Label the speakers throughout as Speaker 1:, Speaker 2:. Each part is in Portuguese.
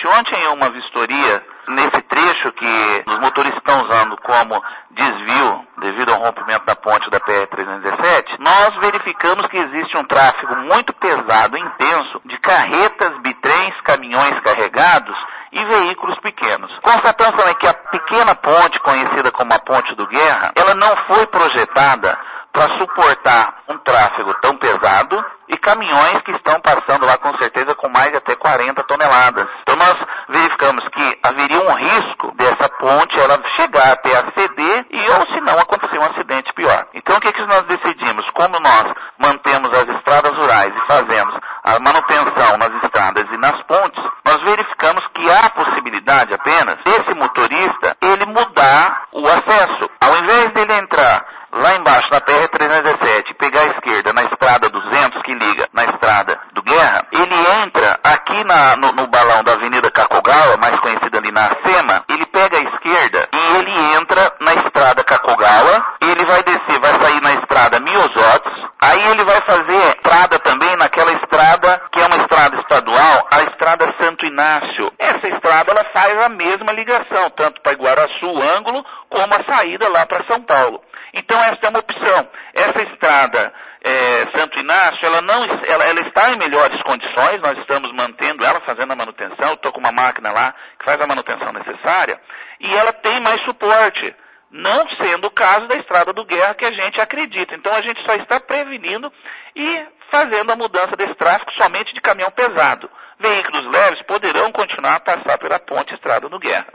Speaker 1: Exatamente. Ontem em uma vistoria, nesse trecho que os motoristas estão usando como desvio devido ao rompimento da ponte da PR-317, nós verificamos que existe um tráfego muito pesado e intenso de carretas, bitrens, caminhões carregados e veículos pequenos. Constatamos também que a pequena ponte, conhecida como a Ponte do Guerra, ela não foi projetada para suportar um tráfego tão pesado e caminhões que estão passando lá com certeza com mais de até 40 toneladas. Então nós verificamos que haveria um risco dessa ponte ela chegar até a ceder e ou se não acontecer um acidente pior. Então o que nós decidimos? Como nós mantemos as estradas rurais e fazemos a manutenção nas estradas e nas pontes, nós verificamos que há a possibilidade apenas desse motorista ele mudar o acesso. Ao invés dele entrar lá embaixo na PR-317 e pegar a esquerda na estrada 200 que liga na estrada do Guerra, ele entra aqui no balão da Avenida Kakogawa, mais conhecida ali na Sema, ele pega a esquerda e ele entra na estrada Kakogawa, ele vai descer, vai sair na estrada Miosotes, aí ele vai fazer estrada também naquela estrada que é uma estrada estadual, a estrada Santo Inácio. Essa estrada ela faz a mesma ligação, tanto para Iguaraçu, ângulo, como a saída lá para São Paulo. Então essa é uma opção. Essa estrada Santo Inácio, ela está em melhores condições, nós estamos mantendo ela, fazendo a manutenção, estou com uma máquina lá que faz a manutenção necessária, e ela tem mais suporte, não sendo o caso da estrada do Guerra que a gente acredita. Então a gente só está prevenindo e fazendo a mudança desse tráfego somente de caminhão pesado. Veículos leves poderão continuar a passar pela ponte estrada do Guerra.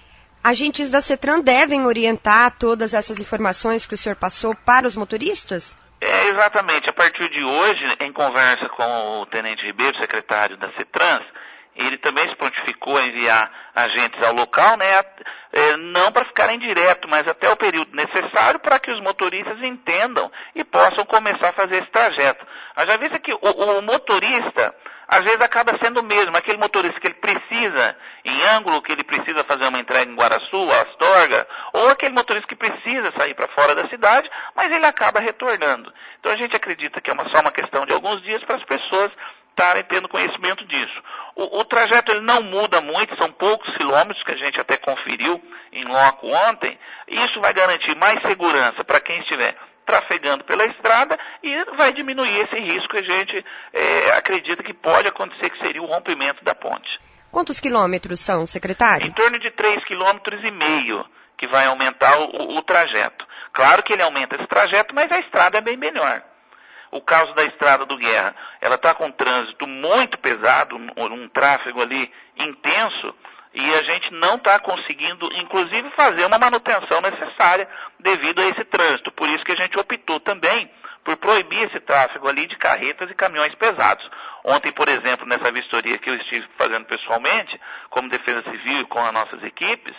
Speaker 2: Agentes da CETRAN devem orientar todas essas informações que o senhor passou para os motoristas?
Speaker 1: Exatamente. A partir de hoje, em conversa com o Tenente Ribeiro, secretário da CETRAN, ele também se prontificou a enviar agentes ao local, né, não para ficarem direto, mas até o período necessário para que os motoristas entendam e possam começar a fazer esse trajeto. Já visto que o motorista, às vezes acaba sendo o mesmo, aquele motorista que ele precisa em ângulo, que ele precisa fazer uma entrega em Guaraçu, Astorga, ou aquele motorista que precisa sair para fora da cidade, mas ele acaba retornando. Então a gente acredita que é só uma questão de alguns dias para as pessoas estarem tendo conhecimento disso. O trajeto ele não muda muito, são poucos quilômetros que a gente até conferiu em loco ontem, e isso vai garantir mais segurança para quem estiver trafegando pela estrada e vai diminuir esse risco que a gente acredita que pode acontecer, que seria o rompimento da ponte.
Speaker 2: Quantos quilômetros são, secretário?
Speaker 1: Em torno de 3,5 km que vai aumentar o trajeto. Claro que ele aumenta esse trajeto, mas a estrada é bem melhor. O caso da estrada do Guerra, ela está com um trânsito muito pesado, um tráfego ali intenso, e a gente não está conseguindo, inclusive, fazer uma manutenção necessária devido a esse trânsito. Por isso que a gente optou também por proibir esse tráfego ali de carretas e caminhões pesados. Ontem, por exemplo, nessa vistoria que eu estive fazendo pessoalmente, como Defesa Civil e com as nossas equipes,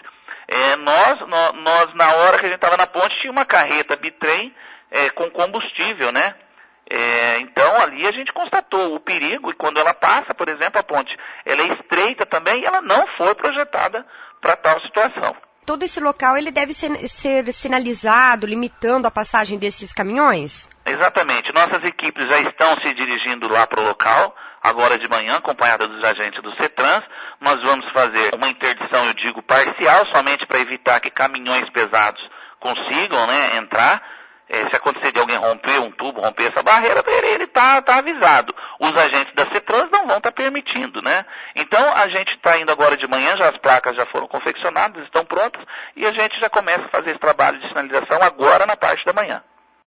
Speaker 1: nós na hora que a gente estava na ponte, tinha uma carreta bitrem com combustível, né? Então ali a gente constatou o perigo e quando ela passa, por exemplo, a ponte, ela é estreita também e ela não foi projetada para tal situação.
Speaker 2: Todo esse local ele deve ser sinalizado, limitando a passagem desses caminhões?
Speaker 1: Exatamente. Nossas equipes já estão se dirigindo lá para o local, agora de manhã, acompanhada dos agentes do CETRAN. Nós vamos fazer uma interdição, eu digo, parcial, somente para evitar que caminhões pesados consigam, né, entrar. Se acontecer de alguém romper um tubo, romper essa barreira, ele está avisado. Os agentes da CETRAN não vão estar permitindo, né? Então, a gente está indo agora de manhã, as placas já foram confeccionadas, estão prontas, e a gente já começa a fazer esse trabalho de sinalização agora na parte da manhã.